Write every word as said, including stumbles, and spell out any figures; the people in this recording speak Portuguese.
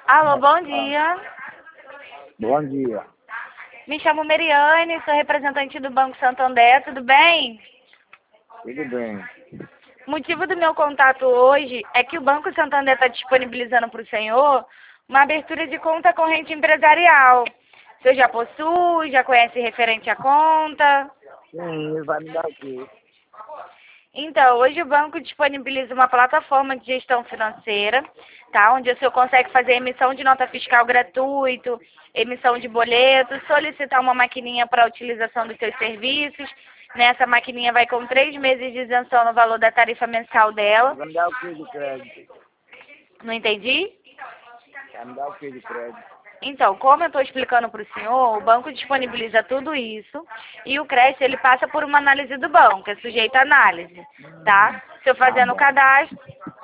Alô, bom dia. Bom dia. Me chamo Meriane, sou representante do Banco Santander, tudo bem? Tudo bem. O motivo do meu contato hoje é que o Banco Santander está disponibilizando para o senhor uma abertura de conta corrente empresarial. O senhor já possui, já conhece referente à conta? Sim, vai me dar o quê? Então, hoje o banco disponibiliza uma plataforma de gestão financeira, tá? Onde o senhor consegue fazer emissão de nota fiscal gratuito, emissão de boletos, solicitar uma maquininha para a utilização dos seus serviços. Nessa maquininha vai com três meses de isenção no valor da tarifa mensal dela. Vai me dar o quê de crédito? Não entendi? Vai me dar o quê de crédito? Então, como eu estou explicando para o senhor, o banco disponibiliza tudo isso e o crédito ele passa por uma análise do banco, é sujeito à análise, tá? Se eu Tá fazendo o bom. cadastro,